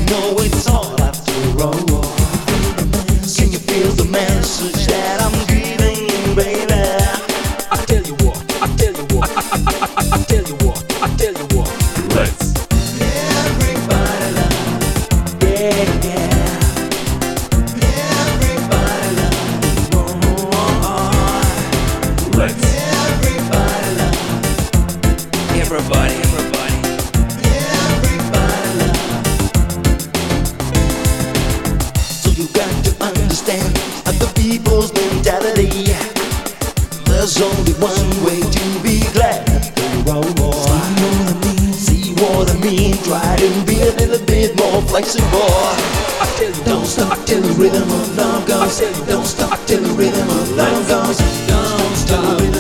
know it's all after all. Can you feel the message that I'm giving you, baby? I tell you what, I tell you what, I tell you what, I tell you what. Let's Everybody love, yeah, yeah. Everybody love, let's everybody love, Everybody. everybody love. So you got to understand the people's mentality. There's only one way to be glad. See what I mean? Try to be a little bit more flexible. I tell you Don't stop till the rhythm of love goes. Don't stop till the rhythm of love goes. Don't stop.